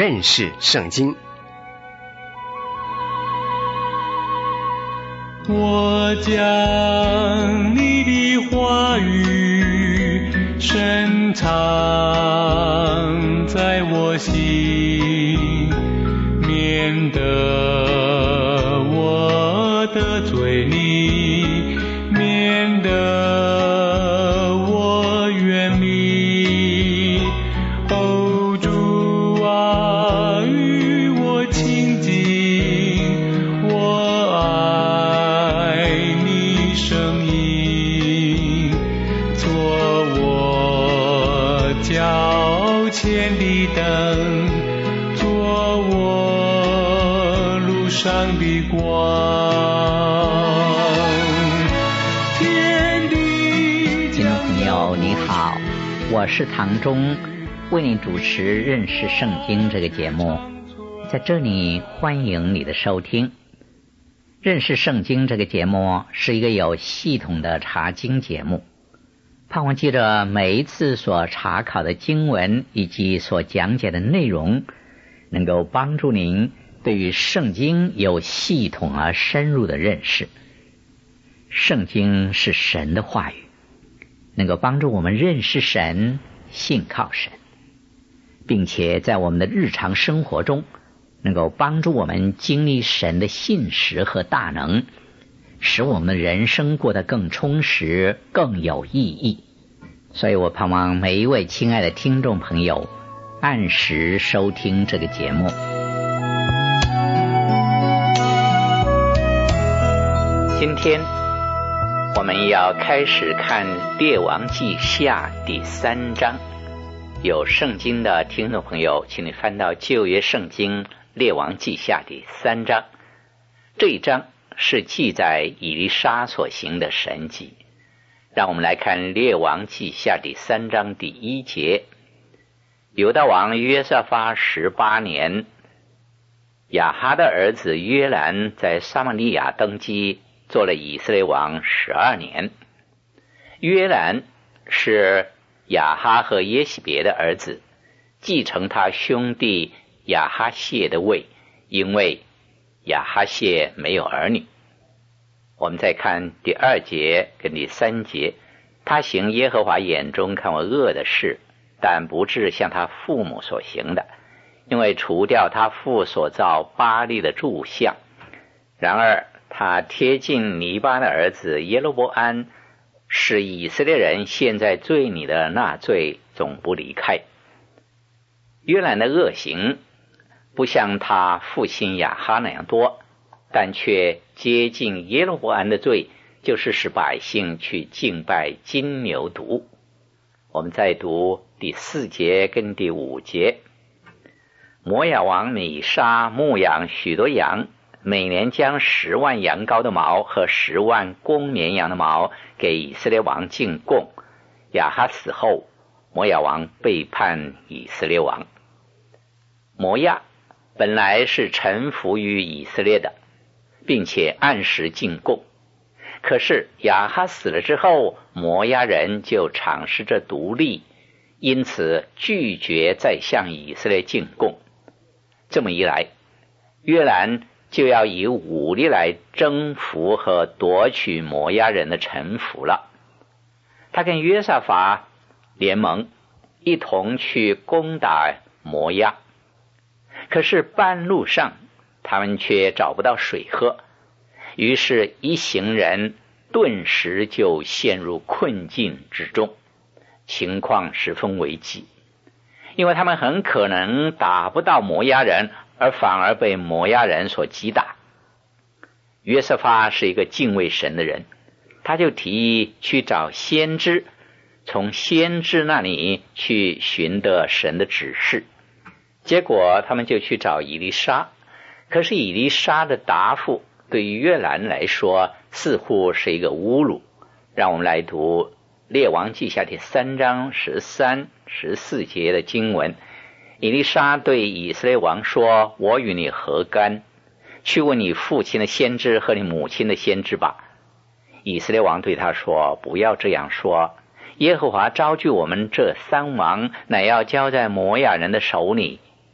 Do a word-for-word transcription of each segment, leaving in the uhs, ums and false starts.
认识圣经。 我将你的话语深藏在我心，免得我得罪你，免得我远离。哦，主啊，与我亲近，我爱你声音，做我脚前的灯，做我路上的光。天地听众朋友你好，我是唐忠，为你主持认识圣经这个节目。在这里欢迎你的收听。认识圣经这个节目是一个有系统的查经节目，盼望记着每一次所查考的经文以及所讲解的内容，能够帮助您对于圣经有系统而深入的认识。圣经是神的话语，能够帮助我们认识神，信靠神，并且在我们的日常生活中能够帮助我们经历神的信实和大能，使我们的人生过得更充实，更有意义。所以我盼望每一位亲爱的听众朋友按时收听这个节目。今天我们要开始看列王记下第三章。有圣经的听众朋友，请你翻到旧约圣经列王记下第三章。这一章是记载以利沙所行的神迹。让我们来看列王记下第三章第一节。犹大王约沙法十八年，亚哈的儿子约兰在撒玛利亚登基，做了以色列王十二年。约兰是亚哈和耶洗别的儿子，继承他兄弟亚哈谢的位，因为亚哈谢没有儿女。我们再看第二节跟第三节，他行耶和华眼中看为恶的事，但不至像他父母所行的，因为除掉他父所造巴力的柱像。然而他贴近尼巴的儿子耶罗波安，使以色列人陷在罪里的那罪总不离开。约兰的恶行不像他父亲亚哈那样多，但却接近耶罗波安的罪，就是使百姓去敬拜金牛犊。我们再读第四节跟第五节。摩亚王米沙牧养许多羊，每年将十万羊羔的毛和十万公绵羊的毛给以色列王进贡。亚哈死后，摩亚王背叛以色列王。摩亚本来是臣服于以色列的，并且按时进贡。可是亚哈死了之后，摩押人就尝试着独立，因此拒绝再向以色列进贡。这么一来，约兰就要以武力来征服和夺取摩押人的臣服了。他跟约沙法联盟，一同去攻打摩押。可是半路上他们却找不到水喝，于是一行人顿时就陷入困境之中，情况十分危急，因为他们很可能打不到摩押人，而反而被摩押人所击打。约瑟法是一个敬畏神的人，他就提议去找先知，从先知那里去寻得神的指示。结果他们就去找以利沙，可是以利沙的答复对于约兰来说似乎是一个侮辱。让我们来读列王记下第三章十三、十四节的经文。以利沙对以色列王说：我与你何干？去问你父亲的先知和你母亲的先知吧。以色列王对他说：不要这样说，耶和华招聚我们这三王，乃要交在摩亚人的手里。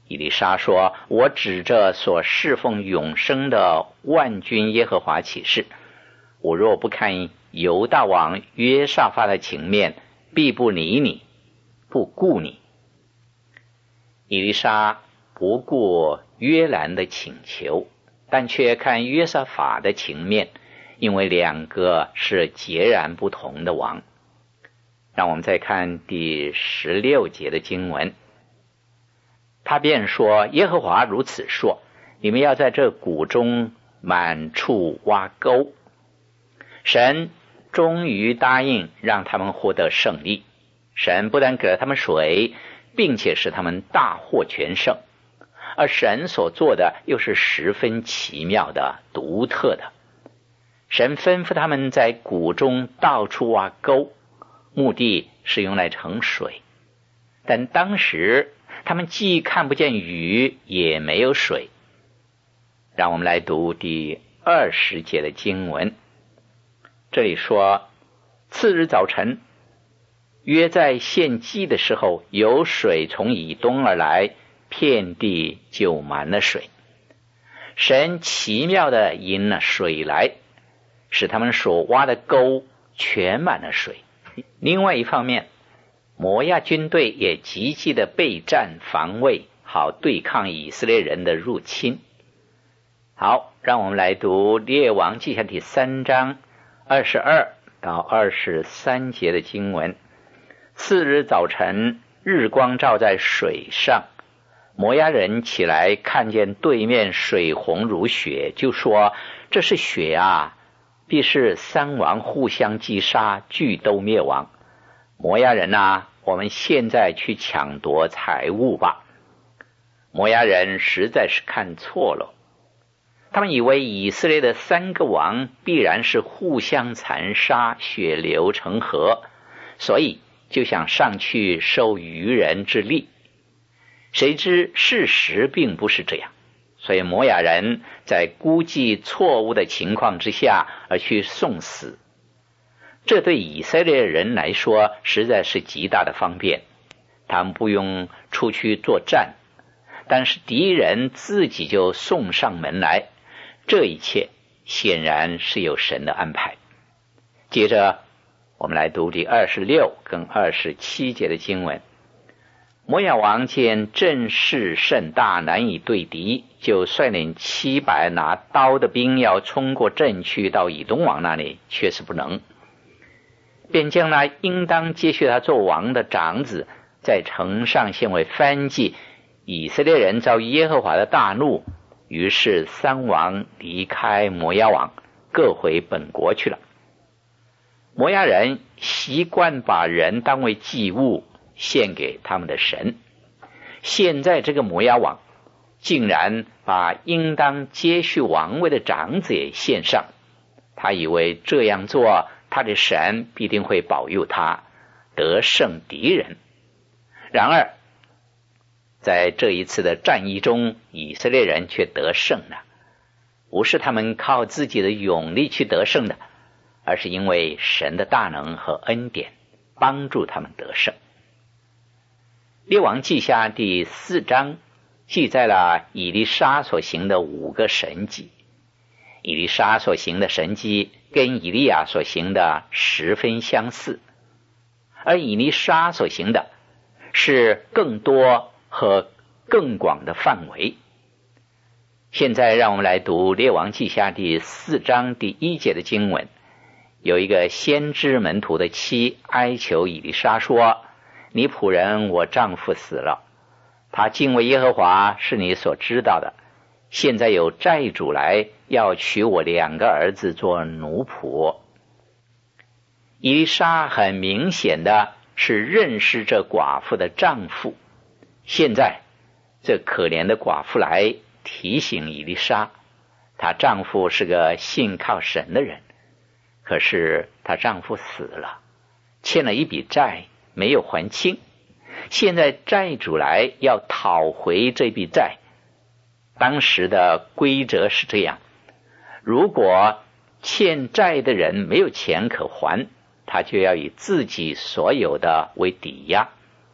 以利沙说，我指着所侍奉永生的万军耶和华起誓，我若不看犹大王约沙法的情面，必不理你，不顾你。以利沙不顾约兰的请求，但却看约沙法的情面，因为两个是截然不同的王。让我们再看第十六节的经文，他便说，耶和华如此说，你们要在这谷中满处挖沟。神终于答应让他们获得胜利，神不但给了他们水，并且使他们大获全胜，而神所做的又是十分奇妙的、独特的。神吩咐他们在谷中到处挖沟，目的是用来盛水，但当时他们既看不见雨，也没有水。让我们来读第二十节的经文，这里说，次日早晨，约在献祭的时候，有水从以东而来，遍地就满了水。神奇妙的引了水来，使他们所挖的沟全满了水。另外一方面，摩押军队也积极的备战防卫，好对抗以色列人的入侵。好，让我们来读列王记下第三章二十二到二十三节的经文。次日早晨，日光照在水上，摩押人起来，看见对面水红如血，就说，这是血啊，必是三王互相击杀，俱都灭亡。摩押人啊，我们现在去抢夺财物吧。摩押人实在是看错了，他们以为以色列的三个王必然是互相残杀，血流成河，所以就想上去受愚人之利。谁知事实并不是这样，所以摩押人在估计错误的情况之下而去送死。这对以色列人来说实在是极大的方便，他们不用出去作战，但是敌人自己就送上门来，这一切显然是有神的安排。接着我们来读第二十六跟二十七节的经文。摩押王见阵势甚大，难以对敌，就率领七百拿刀的兵要冲过阵去到以东王那里，却是不能，便将那应当接续他做王的长子在城上献为燔祭。以色列人遭耶和华的大怒，于是三王离开摩押王，各回本国去了。摩押人习惯把人当为祭物献给他们的神，现在这个摩押王竟然把应当接续王位的长子也献上，他以为这样做他的神必定会保佑他得胜敌人。然而在这一次的战役中，以色列人却得胜了，不是他们靠自己的勇力去得胜的，而是因为神的大能和恩典帮助他们得胜。列王记下第四章记载了以利沙所行的五个神迹。以利沙所行的神迹跟以利亚所行的十分相似，而以利沙所行的是更多和更广的范围。现在让我们来读列王记下第四章第一节的经文。有一个先知门徒的妻哀求以利沙说，你仆人我丈夫死了，他敬畏耶和华是你所知道的，现在有债主来要娶我两个儿子做奴仆。以利沙很明显的是认识这寡妇的丈夫，现在这可怜的寡妇来提醒以利沙，她丈夫是个信靠神的人，可是她丈夫死了，欠了一笔债没有还清，现在债主来要讨回这笔债。当时的规则是这样，如果欠债的人没有钱可还，他就要以自己所有的为抵押，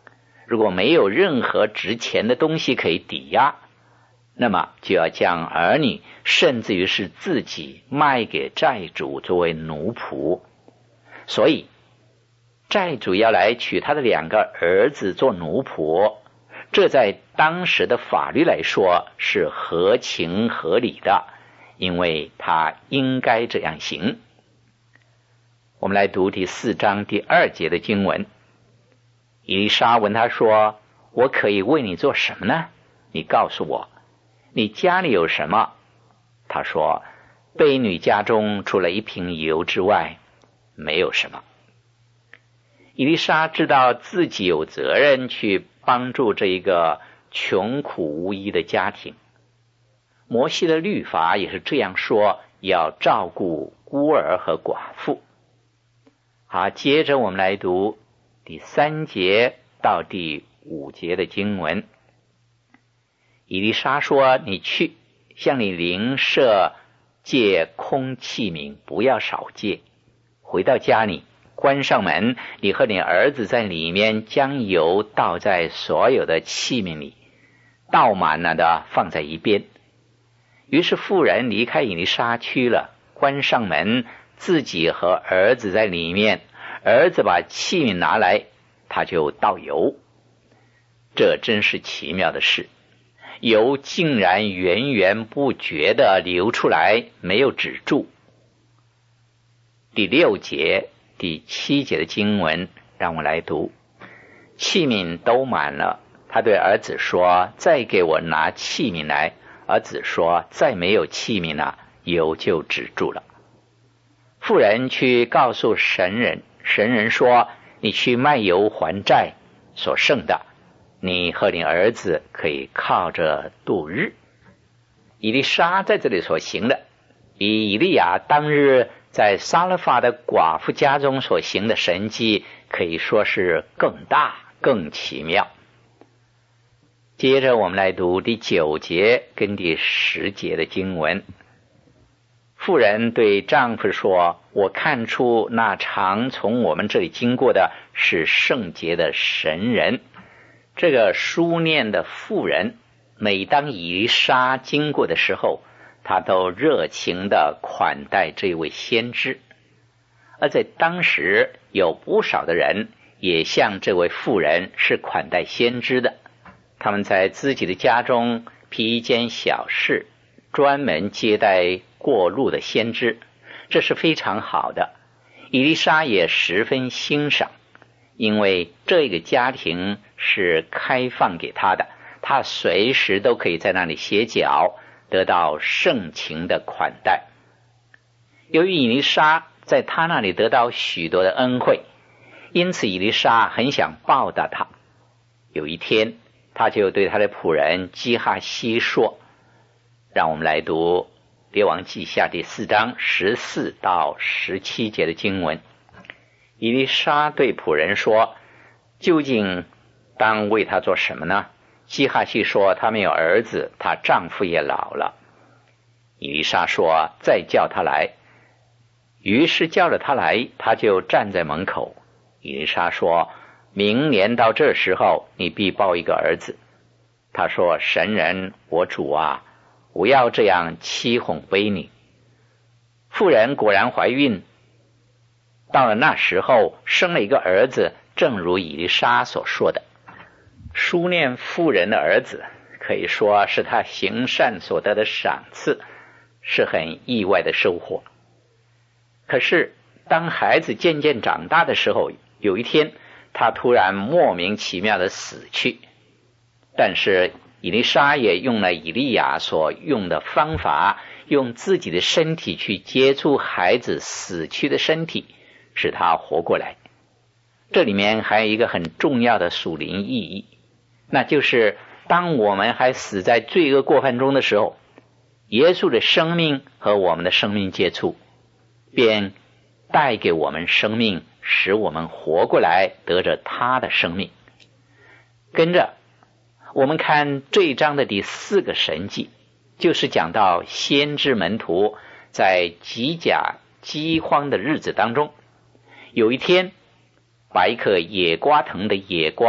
如果没有任何值钱的东西可以抵押，那么就要将儿女甚至于是自己卖给债主作为奴仆。所以债主要来娶他的两个儿子做奴仆，这在当时的法律来说是合情合理的，因为他应该这样行。我们来读第四章第二节的经文。以利沙问他说，我可以为你做什么呢？你告诉我，你家里有什么？他说，婢女家中除了一瓶油之外没有什么。以利沙知道自己有责任去帮助这一个穷苦无依的家庭。摩西的律法也是这样说，要照顾孤儿和寡妇。好，接着我们来读第三节到第五节的经文。以利沙说，你去向你邻舍借空器皿，不要少借。回到家里，关上门，你和你儿子在里面将油倒在所有的器皿里，倒满了的放在一边。于是妇人离开以利沙去了，关上门，自己和儿子在里面，儿子把器皿拿来，他就倒油。这真是奇妙的事，油竟然源源不绝地流出来，没有止住。第六节第七节的经文让我来读。器皿都满了，他对儿子说，再给我拿器皿来。儿子说，再没有器皿了，油就止住了。妇人去告诉神人，神人说，你去卖油还债，所剩的你和你儿子可以靠着度日。以利沙在这里所行的，比以利亚当日在撒勒法的寡妇家中所行的神迹可以说是更大更奇妙。接着我们来读第九节跟第十节的经文。妇人对丈夫说，我看出那常从我们这里经过的是圣洁的神人。这个书念的妇人，每当以利沙经过的时候，他都热情地款待这位先知。而在当时有不少的人也像这位妇人是款待先知的，他们在自己的家中披一间小室，专门接待过路的先知，这是非常好的。以利沙也十分欣赏，因为这个家庭是开放给他的，他随时都可以在那里歇脚，得到盛情的款待。由于以利沙在他那里得到许多的恩惠，因此以利沙很想报答他。有一天，他就对他的仆人基哈西说，让我们来读列王记下第四章十四到十七节的经文。以利沙对仆人说，究竟当为他做什么呢？基哈西说，他没有儿子，他丈夫也老了。以利沙说，再叫他来。于是叫了他来，他就站在门口。以利沙说，明年到这时候，你必抱一个儿子。他说，神人我主啊，不要这样欺哄卑你。妇人果然怀孕，到了那时候生了一个儿子，正如以利沙所说的。书念妇人的儿子可以说是他行善所得的赏赐，是很意外的收获。可是当孩子渐渐长大的时候，有一天他突然莫名其妙的死去。但是以利沙也用了以利亚所用的方法，用自己的身体去接触孩子死去的身体，使他活过来。这里面还有一个很重要的属灵意义，那就是当我们还死在罪恶过犯中的时候，耶稣的生命和我们的生命接触，便带给我们生命，使我们活过来，得着他的生命。跟着我们看这一章的第四个神迹，就是讲到先知门徒在吉甲饥荒的日子当中，有一天把一颗野瓜藤的野瓜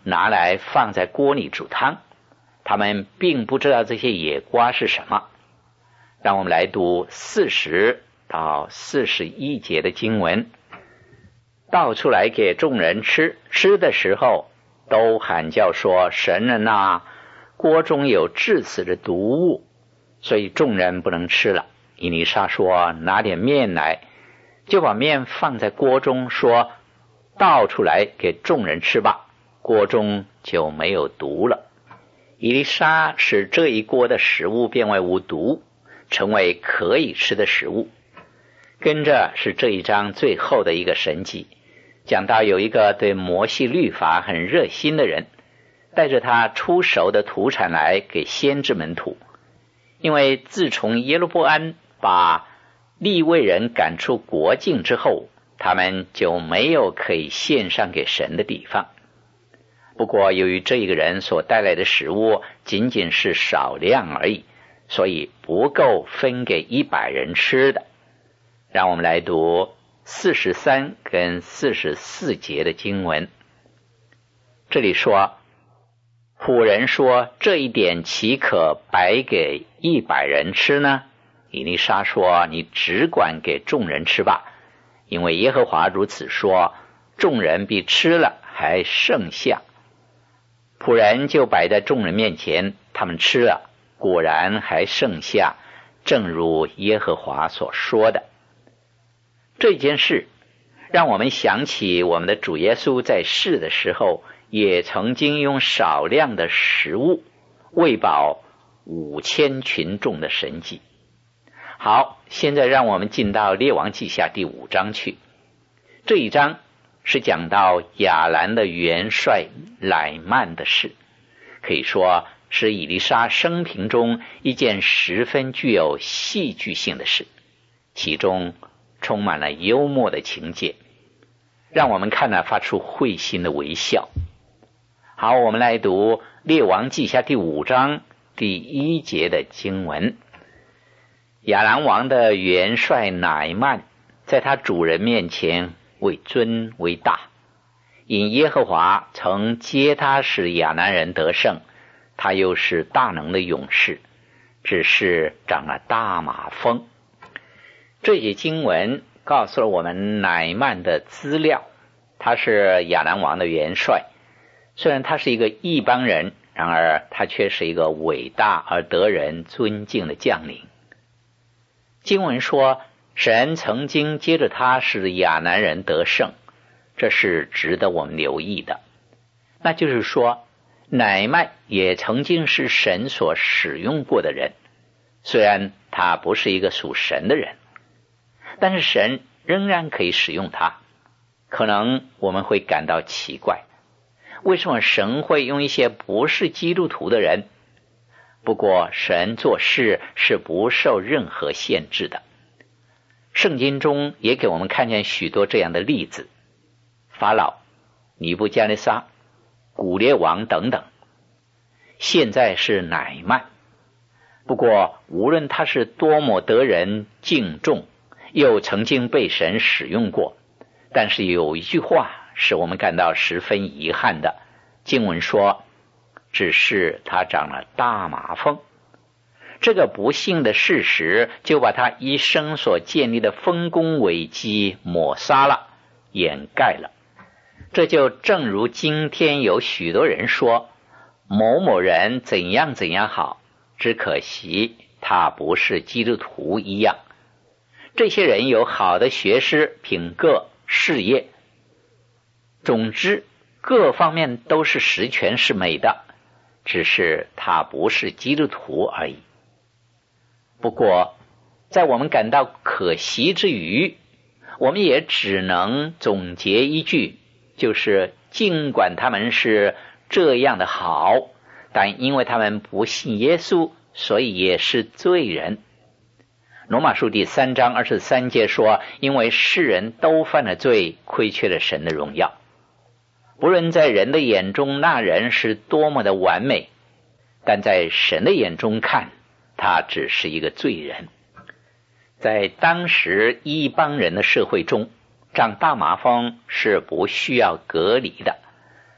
拿来放在锅里煮汤，他们并不知道这些野瓜是什么。让我们来读四十到四十一节的经文。倒出来给众人吃，吃的时候都喊叫说，神人啊，锅中有致死的毒物，所以众人不能吃了。以利沙说，拿点面来，就把面放在锅中，说倒出来给众人吃吧，锅中就没有毒了。以利沙使这一锅的食物变为无毒，成为可以吃的食物。跟着是这一章最后的一个神迹，讲到有一个对摩西律法很热心的人，带着他出熟的土产来给先知们吐。因为自从耶罗波安把利未人赶出国境之后，他们就没有可以献上给神的地方。不过由于这一个人所带来的食物仅仅是少量而已，所以不够分给一百人吃的。让我们来读四十三跟四十四节的经文。这里说，仆人说，这一点岂可白给一百人吃呢？以利沙说，你只管给众人吃吧，因为耶和华如此说，众人必吃了还剩下。仆人就摆在众人面前，他们吃了，果然还剩下，正如耶和华所说的。这件事让我们想起我们的主耶稣在世的时候，也曾经用少量的食物喂饱五千群众的神迹。好，现在让我们进到列王记下第五章去。这一章是讲到亚兰的元帅乃曼的事，可以说是以利沙生平中一件十分具有戏剧性的事，其中充满了幽默的情节，让我们看了发出会心的微笑。好，我们来读列王记下第五章第一节的经文。亚兰王的元帅乃曼在他主人面前为尊为大，因耶和华曾接他使亚兰人得胜，他又是大能的勇士，只是长了大麻风。这些经文告诉了我们乃曼的资料，他是亚兰王的元帅，虽然他是一个异邦人，然而他却是一个伟大而得人尊敬的将领。经文说，神曾经接着他使亚兰人得胜，这是值得我们留意的。那就是说，乃曼也曾经是神所使用过的人，虽然他不是一个属神的人，但是神仍然可以使用他。可能我们会感到奇怪，为什么神会用一些不是基督徒的人？不过神做事是不受任何限制的。圣经中也给我们看见许多这样的例子，法老、尼布加尼撒、古列王等等。现在是乃曼，不过无论他是多么得人敬重，又曾经被神使用过，但是有一句话使我们感到十分遗憾的，经文说，只是他长了大麻风。这个不幸的事实就把他一生所建立的丰功伟绩抹杀了，掩盖了。这就正如今天有许多人说某某人怎样怎样好，只可惜他不是基督徒一样。这些人有好的学识、品格、事业，总之各方面都是十全十美的，只是他不是基督徒而已。不过在我们感到可惜之余，我们也只能总结一句，就是尽管他们是这样的好，但因为他们不信耶稣，所以也是罪人。罗马书第三章二十三节说，因为世人都犯了罪，亏缺了神的荣耀。不论在人的眼中那人是多么的完美，但在神的眼中看，他只是一个罪人。在当时异邦人的社会中，长大麻风是不需要隔离的，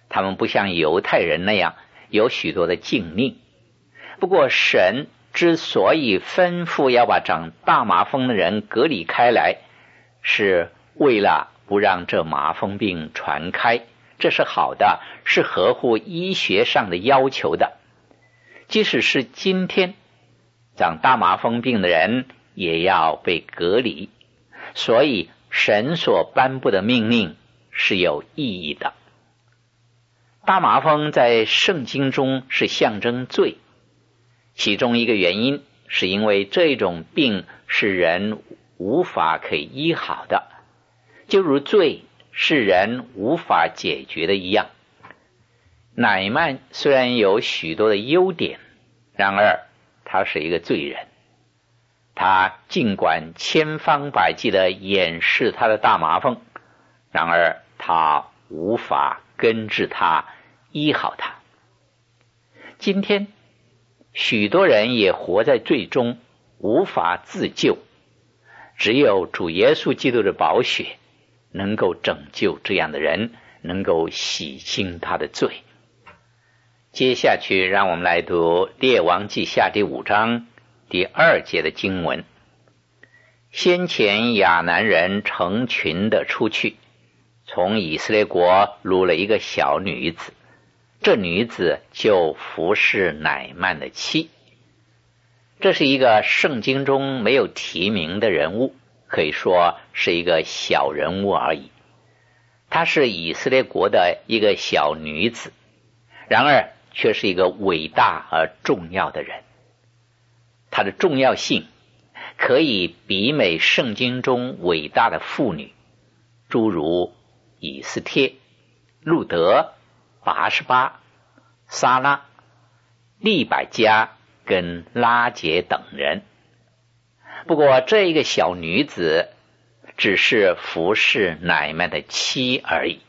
他们不像犹太人那样有许多的禁令。不过神之所以吩咐要把长大麻风的人隔离开来，是为了不让这麻风病传开，这是好的，是合乎医学上的要求的。即使是今天长大麻风病的人也要被隔离，所以神所颁布的命令是有意义的。大麻风在圣经中是象征罪，其中一个原因是因为这种病是人无法可以医好的，就如罪是人无法解决的一样。乃縵虽然有许多的优点，然而他是一个罪人。他尽管千方百计地掩饰他的大麻风，然而他无法根治他，医好他。今天许多人也活在罪中，无法自救，只有主耶稣基督的宝血能够拯救这样的人，能够洗清他的罪。接下去让我们来读列王记下第五章第二节的经文。先前亚南人成群的出去，从以色列国掳了一个小女子，这女子就服侍乃縵的妻。这是一个圣经中没有提名的人物，可以说是一个小人物而已。她是以色列国的一个小女子，然而却是一个伟大而重要的人。她的重要性可以媲美圣经中伟大的妇女，诸如以斯帖、路德、拔示巴、撒拉、利百加跟拉结等人。不过这一个小女子只是服侍乃縵的妻而已。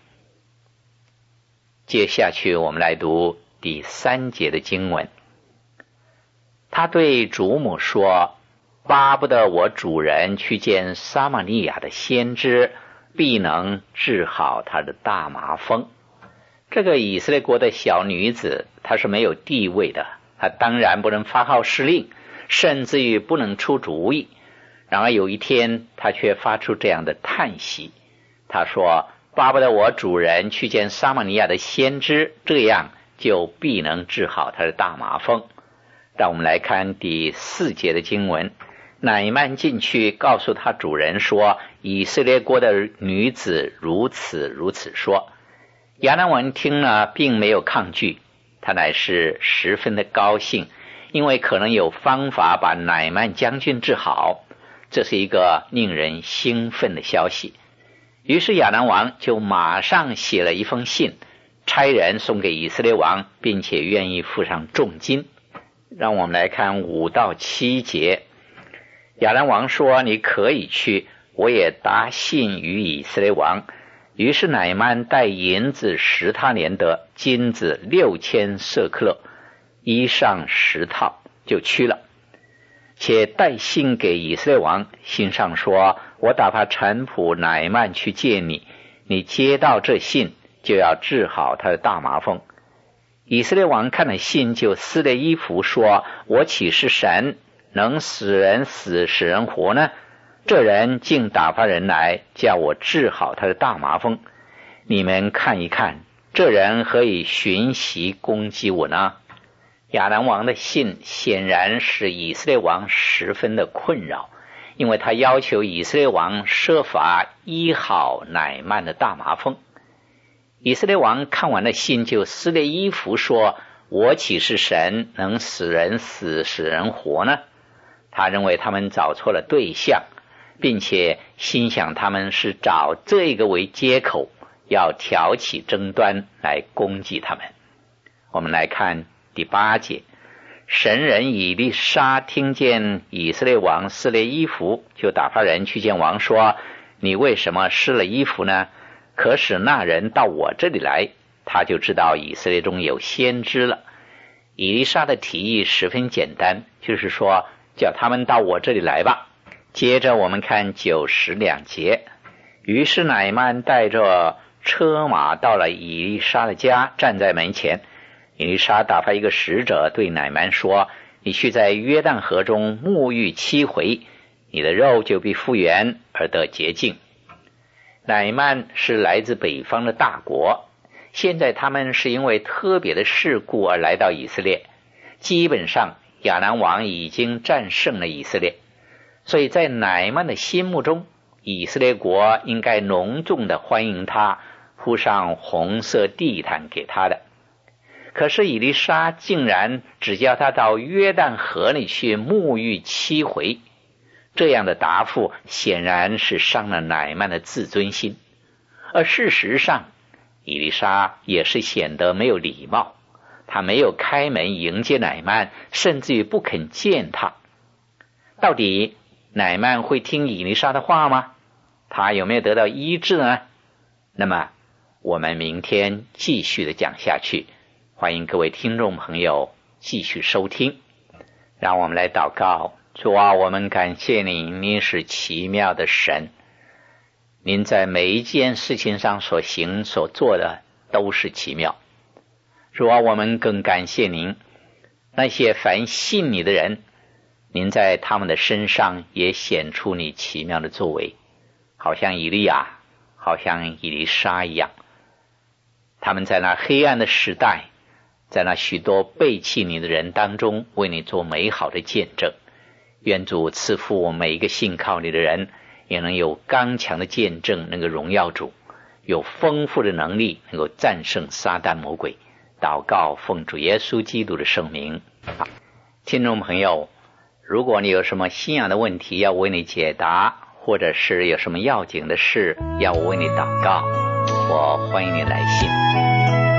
接下去我们来读第三节的经文。他对主母说，巴不得我主人去见撒玛利亚的先知，必能治好他的大麻风。这个以色列国的小女子，她是没有地位的，她当然不能发号施令，甚至于不能出主意。然而有一天，她却发出这样的叹息，她说，巴不得我主人去见撒玛利亚的先知，这样就必能治好他的大麻风。让我们来看第四节的经文。乃縵进去告诉他主人说，以色列国的女子如此如此说。亚兰王听了并没有抗拒，他乃是十分的高兴，因为可能有方法把乃縵将军治好，这是一个令人兴奋的消息。于是亚兰王就马上写了一封信，差人送给以色列王，并且愿意付上重金。让我们来看五到七节。亚兰王说，你可以去，我也答信于以色列王。于是乃縵带银子十他连得，金子六千舍克勒，衣裳十套，就去了。且带信给以色列王，信上说，我打发臣仆乃縵去见你，你接到这信，就要治好他的大麻风。以色列王看了信，就撕了衣服，说，我岂是神，能使人死使人活呢？这人竟打发人来叫我治好他的大麻风，你们看一看，这人何以寻袭攻击我呢？亚兰王的信显然使以色列王十分的困扰，因为他要求以色列王设法医好乃縵的大麻风。以色列王看完了信，就撕了衣服，说，我岂是神，能使人死使人活呢？他认为他们找错了对象，并且心想他们是找这个为借口，要挑起争端来攻击他们。我们来看第八节。神人以利沙听见以色列王撕了衣服，就打发人去见王，说，你为什么撕了衣服呢？可使那人到我这里来，他就知道以色列中有先知了。以利沙的提议十分简单，就是说叫他们到我这里来吧。接着我们看九十两节。于是乃縵带着车马到了以利沙的家，站在门前。以利沙打发一个使者对乃縵说，你去在约旦河中沐浴七回，你的肉就必复原而得洁净。乃縵是来自北方的大国，现在他们是因为特别的事故而来到以色列，基本上亚兰王已经战胜了以色列，所以在乃縵的心目中，以色列国应该隆重的欢迎他，铺上红色地毯给他的。可是以利沙竟然只叫他到约旦河里去沐浴七回，这样的答复显然是伤了乃縵的自尊心。而事实上，以利沙也是显得没有礼貌，他没有开门迎接乃縵，甚至于不肯见他。到底乃縵会听以利沙的话吗？他有没有得到医治呢？那么我们明天继续的讲下去，欢迎各位听众朋友继续收听。让我们来祷告。主啊，我们感谢你，您是奇妙的神，您在每一件事情上所行所做的都是奇妙。主啊，我们更感谢您，那些凡信你的人，您在他们的身上也显出你奇妙的作为，好像以利亚，好像以利沙一样。他们在那黑暗的时代，在那许多背弃你的人当中，为你做美好的见证。愿主赐福我每一个信靠你的人，也能有刚强的见证，能够荣耀主，有丰富的能力，能够战胜撒旦魔鬼。祷告奉主耶稣基督的圣名。好，听众朋友，如果你有什么信仰的问题要为你解答，或者是有什么要紧的事要我为你祷告，我欢迎你来信。